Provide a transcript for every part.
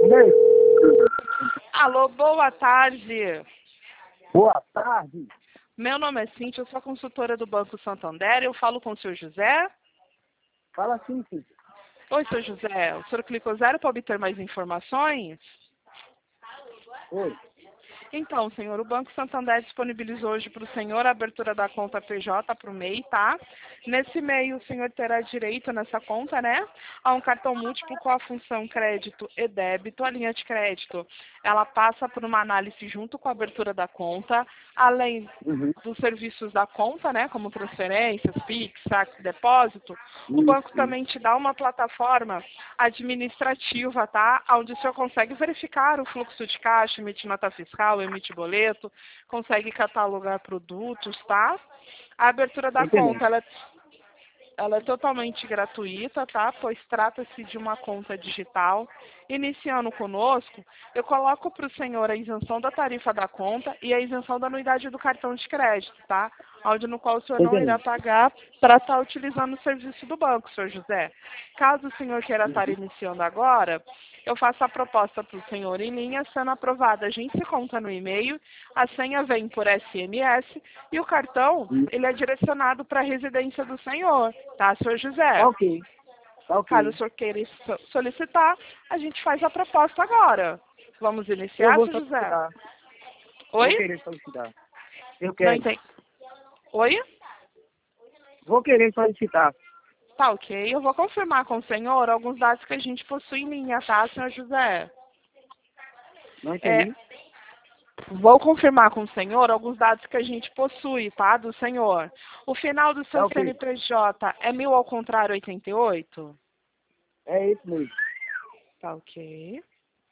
Ei, Alô, boa tarde. boa tarde. Meu nome é Cíntia, eu sou consultora do Banco Santander. Eu falo com o senhor José. Fala assim, filho. Oi, senhor José. O senhor clicou 0 para obter mais informações? Oi. Então, senhor, o Banco Santander disponibilizou hoje para o senhor a abertura da conta PJ para o MEI, tá? Nesse MEI, o senhor terá direito nessa conta, né, a um cartão múltiplo com a função crédito e débito. A linha de crédito, ela passa por uma análise junto com a abertura da conta, além Uhum. dos serviços da conta, né, como transferências, Pix, saque, depósito. O banco também te dá uma plataforma administrativa, tá? Onde o senhor consegue verificar o fluxo de caixa, emitir nota fiscal, emitir boleto, consegue catalogar produtos, tá? A abertura da Entendi. conta, ela é totalmente gratuita, tá? Pois trata-se de uma conta digital. Iniciando conosco, eu coloco para o senhor a isenção da tarifa da conta e a isenção da anuidade do cartão de crédito, tá? Onde no qual o senhor não irá Entendi. pagar para estar utilizando o serviço do banco, senhor José. Caso o senhor queira estar iniciando agora, eu faço a proposta para o senhor em linha, sendo aprovada. A gente se conta no e-mail, a senha vem por SMS e o cartão, ele é direcionado para a residência do senhor, tá, senhor José? Tá ok. Tá Caso o ok. senhor queira solicitar, a gente faz a proposta agora. Vamos Eu iniciar, vou senhor José? solicitar. Oi? Vou querer solicitar. Eu Não quero. entendi. Oi? Vou querer solicitar. Tá ok. Eu vou confirmar com o senhor alguns dados que a gente possui em linha, tá, senhor José? Não É, entendi. vou confirmar com o senhor alguns dados que a gente possui, tá, do senhor. O final do Tá seu ok. CNPJ é 1000 ao contrário 88? É isso mesmo. Tá ok.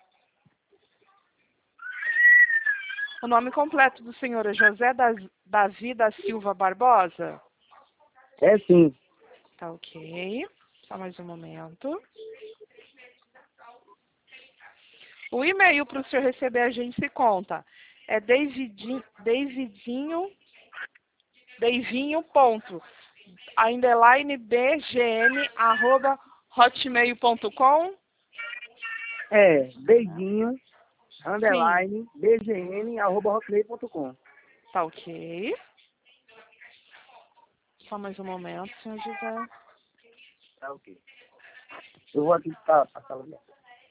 O nome completo do senhor é José Davi da Silva Barbosa? É sim. Tá ok. Só mais um momento. O e-mail para o senhor receber a gente se conta. É Davinho ponto, underline bgn, arroba hotmail.com. É beijinho, Sim, underline, bgn, arroba hotmail.com. tá ok. Só mais um momento, senhor José. Tá ok. Eu vou aqui para a sala dela.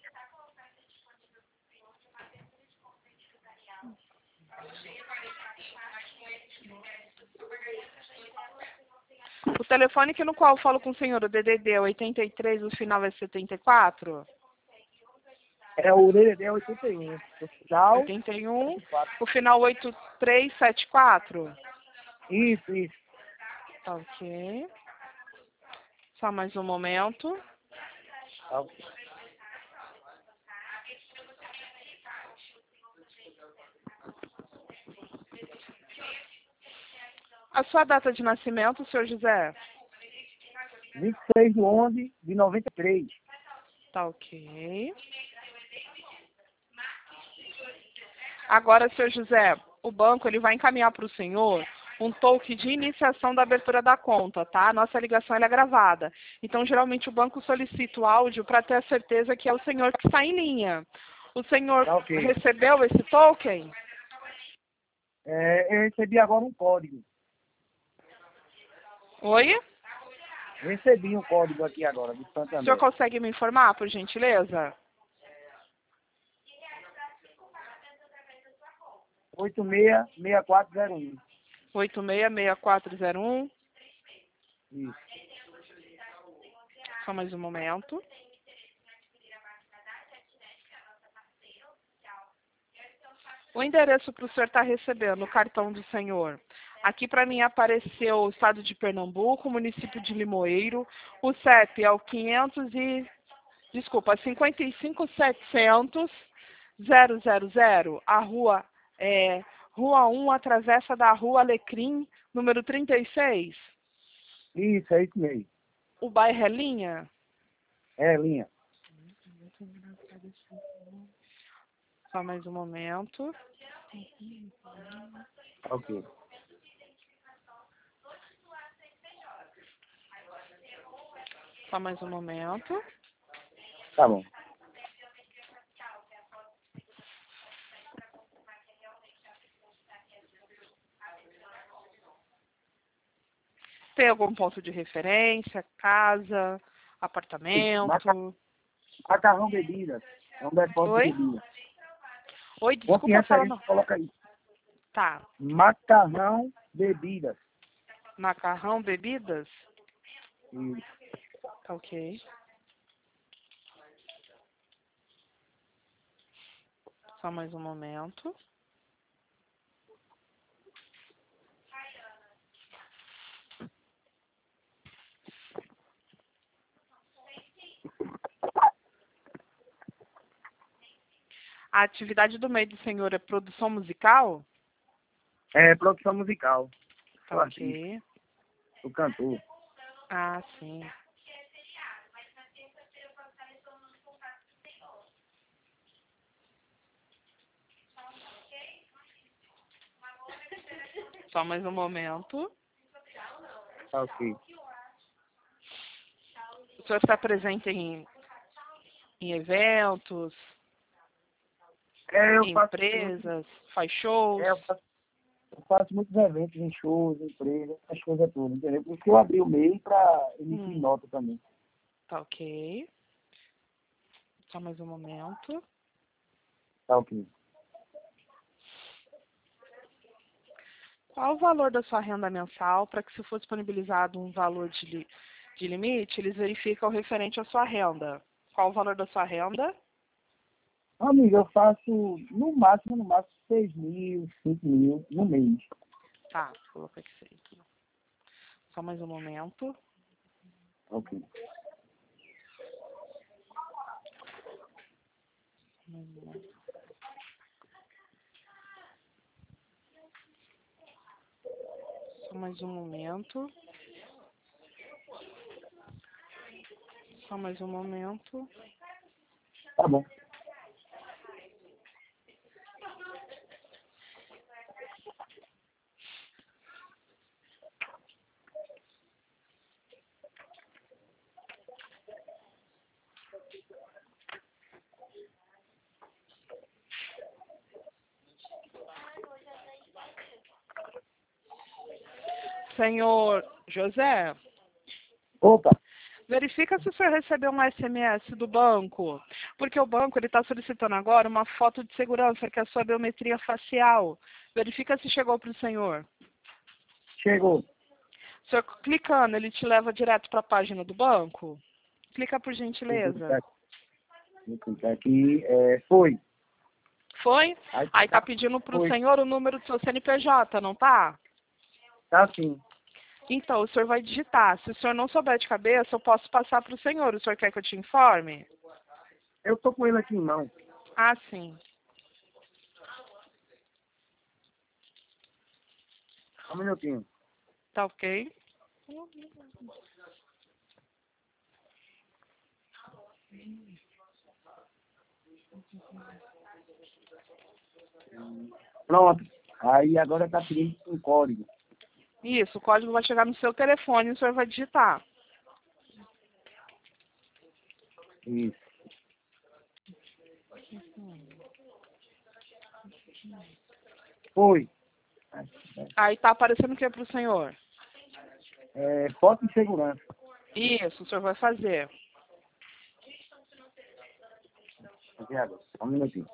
O telefone no qual eu falo com o senhor, o DDD é 83, o final é 74? É o DDD 81. O final, 81, 4. o final 8374? Isso. Tá ok. Só mais um momento. Tá ok. A sua data de nascimento, senhor José? 26/11/93. Tá ok. Agora, senhor José, o banco ele vai encaminhar para o senhor um token de iniciação da abertura da conta, tá? A nossa ligação ela é gravada. Então, geralmente, o banco solicita o áudio para ter a certeza que é o senhor que está em linha. O senhor Tá ok. recebeu esse token? Eu recebi agora um código. Oi? Recebi um código aqui agora, do O senhor Santander. consegue me informar, por gentileza? 866401. 866401. Isso. Só mais um momento. O endereço para o senhor estar recebendo o cartão do senhor. Aqui para mim apareceu o estado de Pernambuco, município de Limoeiro. O CEP é o 55.700.000. A rua é Rua 1, a travessa da Rua Alecrim, número 36. Isso, é isso mesmo. O bairro é Linha? É, linha. Só mais um momento. Ok. Só mais um momento. Tá bom. Tem algum ponto de referência? Casa? Apartamento? Macarrão Bebidas. É um depósito de Oi? bebida. Oi, Ponto de desculpa falar referência, não. coloca aí. Tá. Macarrão Bebidas. Macarrão, bebidas? Isso. Tá ok. Só mais um momento. A atividade do meio do senhor é produção musical? É produção musical. Tá O artista, ok. o cantor. Ah, sim. Só mais um momento. Tá ok. O senhor está presente em eventos, É, em empresas, faz shows? eu faço muitos eventos em shows, empresas, essas coisas todas, entendeu? Por isso que eu abri o MEI para emitir nota também. Tá ok. Só mais um momento. Tá ok. Qual o valor da sua renda mensal para que, se for disponibilizado um valor de limite, eles verificam o referente à sua renda? Qual o valor da sua renda? Amiga, eu faço no máximo 6 mil, 5 mil no mês. Tá, coloca aqui 6. Só mais um momento. Ok. Só mais um momento. Só mais um momento. Tá bom. Senhor José, Opa, verifica se o senhor recebeu um SMS do banco, porque o banco está solicitando agora uma foto de segurança, que é a sua biometria facial. Verifica se chegou para o senhor. chegou. O senhor clicando, ele te leva direto para a página do banco? Clica por gentileza. Vou clicar aqui. Foi. Foi? Aí Aí tá pedindo para o foi. senhor o número do seu CNPJ, não tá? Tá sim. Então, o senhor vai digitar. Se o senhor não souber de cabeça, eu posso passar para o senhor. O senhor quer que eu te informe? Eu tô com ele aqui em mão. Ah, sim. Só um minutinho. Tá ok? Pronto. Aí agora tá pedindo um código. Isso, o código vai chegar no seu telefone e o senhor vai digitar. Isso. Foi. Aí tá aparecendo o que para o senhor? Foto de segurança. Isso, o senhor vai fazer. Aqui agora. Só um minutinho.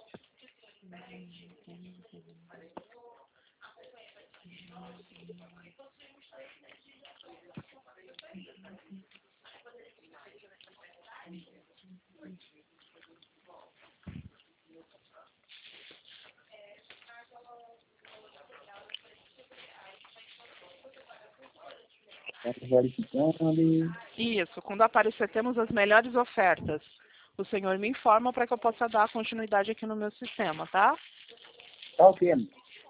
Tá verificando. Isso, quando aparecer temos as melhores ofertas. O senhor me informa para que eu possa dar continuidade aqui no meu sistema, tá? Tá ok, amigo.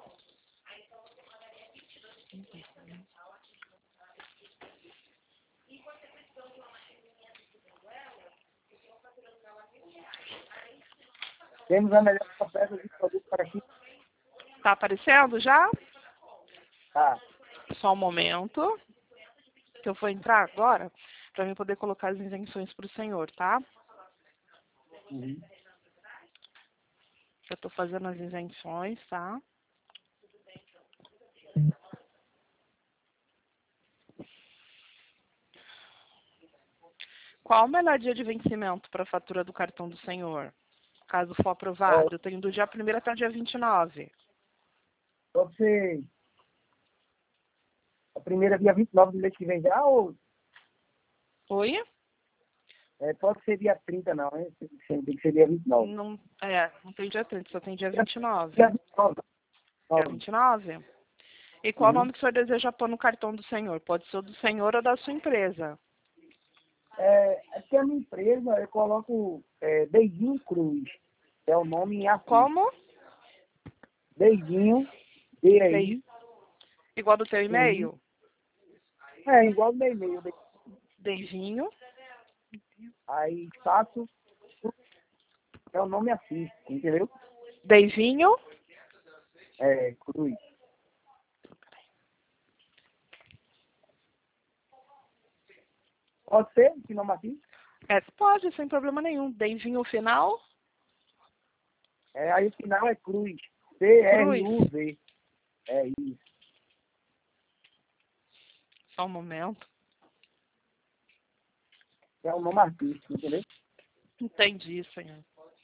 Temos a melhor oferta de produto para aqui. Tá aparecendo já? Tá. Só um momento, que eu vou entrar agora para mim poder colocar as isenções para o senhor, tá? Uhum. Eu estou fazendo as isenções, tá? qual o melhor dia de vencimento para a fatura do cartão do senhor? Caso for aprovado, eu tenho do dia 1º até o dia 29. Pode ser a primeira dia 29 do mês que vem já, ou Oi? pode ser dia 30 não, né? Tem que ser dia 29. Não, não tem dia 30, só tem dia 29. Dia 29. Dia 29? E qual o Uhum. nome que o senhor deseja pôr no cartão do senhor? Pode ser o do senhor ou da sua empresa. Aqui a minha empresa, eu coloco Beijinho Cruz. É o nome em afim. Como? Beijinho, B-I. Igual do teu e-mail? Igual do meu e-mail. Beijinho. Aí faço, é o nome assim, entendeu? Beijinho. Cruz. Pode ser esse nome assim? Pode, sem problema nenhum. Beijinho final. Aí o final é Cruz. Cruz. C-R-U-Z. É isso. Só um momento. É o nome artístico, entendeu? Entendi, senhor.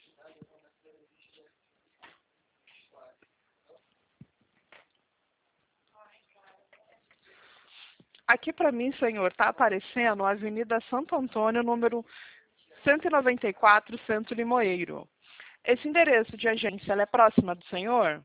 Aqui para mim, senhor, está aparecendo a Avenida Santo Antônio, número 194, Centro Limoeiro. Esse endereço de agência, ela é próxima do senhor?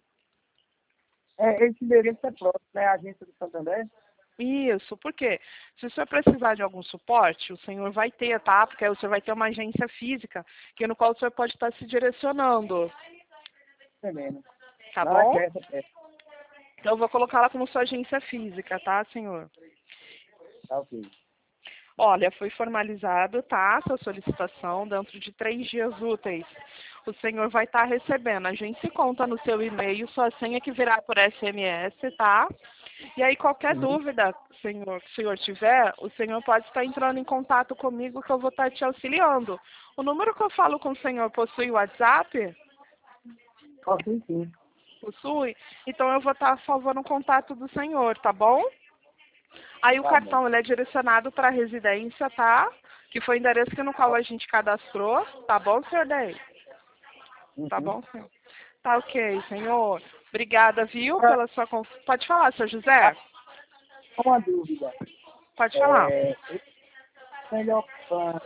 Esse endereço é próximo, né? A agência do Santander. Isso, porque se o senhor precisar de algum suporte, o senhor vai ter, tá? Porque aí o senhor vai ter uma agência física, no qual o senhor pode estar se direcionando. Entendendo. Tá Não, bom? é. Então eu vou colocar lá como sua agência física, tá, senhor? Tá ok. Olha, foi formalizado, tá, sua solicitação dentro de 3 dias úteis. O senhor vai estar recebendo. A gente se conta no seu e-mail, sua senha que virá por SMS, tá? E aí, qualquer dúvida, senhor, que o senhor tiver, o senhor pode estar entrando em contato comigo que eu vou estar te auxiliando. O número que eu falo com o senhor possui WhatsApp? Posso sim. Possui? Então eu vou estar salvando o contato do senhor, tá bom? Aí o Tá cartão ele é direcionado para a residência, tá? Que foi o endereço no qual a gente cadastrou. Tá bom, senhor Day? bom. Tá bom, senhor? Tá ok, senhor. Obrigada, viu, pela sua confiança. Pode falar, senhor José? Uma dúvida. Pode falar. Esse melhor plano,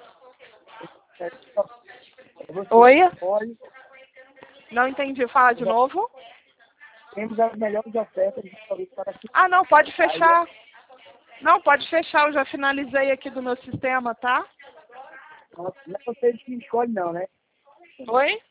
você Oi? pode, Não entendi. Fala de novo. temos as melhores ofertas disponíveis para que Ah, não, pode aí fechar. Não, pode fechar. Eu já finalizei aqui do meu sistema, tá? não é você que escolhe não, né? Oi?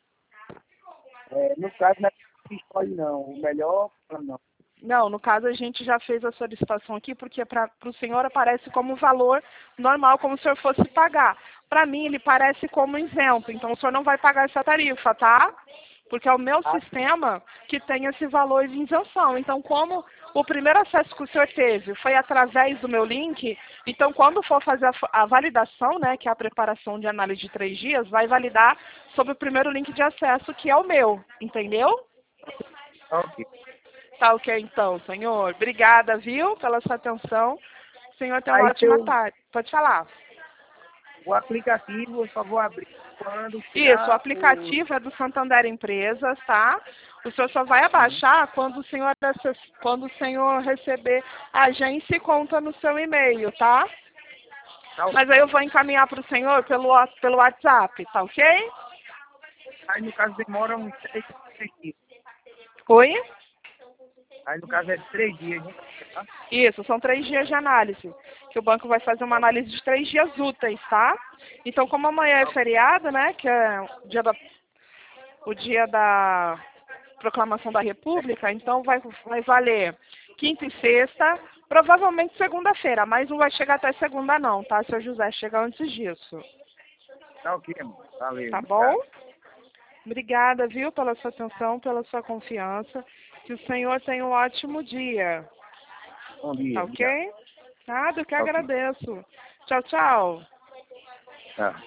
No caso, não é você que escolhe não. O melhor plano não. Não, no caso a gente já fez a solicitação aqui, porque para o senhor aparece como valor normal, como se o senhor fosse pagar. Para mim, ele parece como isento, então o senhor não vai pagar essa tarifa, tá? Porque é o meu sistema que tem esse valor de isenção. Então, como o primeiro acesso que o senhor teve foi através do meu link, então quando for fazer a validação, né, que é a preparação de análise de 3 dias, vai validar sobre o primeiro link de acesso, que é o meu, entendeu? Ok. Tá ok, então, senhor. Obrigada, viu, pela sua atenção. O senhor tem uma Aí ótima tarde. Pode falar. o aplicativo eu só vou abrir quando Isso, o chegar aplicativo é do Santander Empresas, tá? O senhor só vai abaixar quando quando o senhor receber a agência e conta no seu e-mail, tá? Mas aí eu vou encaminhar para o senhor pelo WhatsApp, tá ok? Aí no caso demora uns 3 dias. Oi? Aí no caso é 3 dias, né? Tá? Isso, são 3 dias de análise. Que o banco vai fazer uma análise de 3 dias úteis, tá? Então, como amanhã é feriado, né? Que é o dia da proclamação da República, então vai valer quinta e sexta, provavelmente segunda-feira, mas não vai chegar até segunda não, tá, seu José? Chega antes disso. Tá ok, amor. Valeu. Tá bom? Obrigada, viu, pela sua atenção, pela sua confiança. Que o senhor tenha um ótimo dia. Bom dia. Tá Obrigado. ok? Nada, eu que Ok. agradeço. Tchau, tchau. Tá.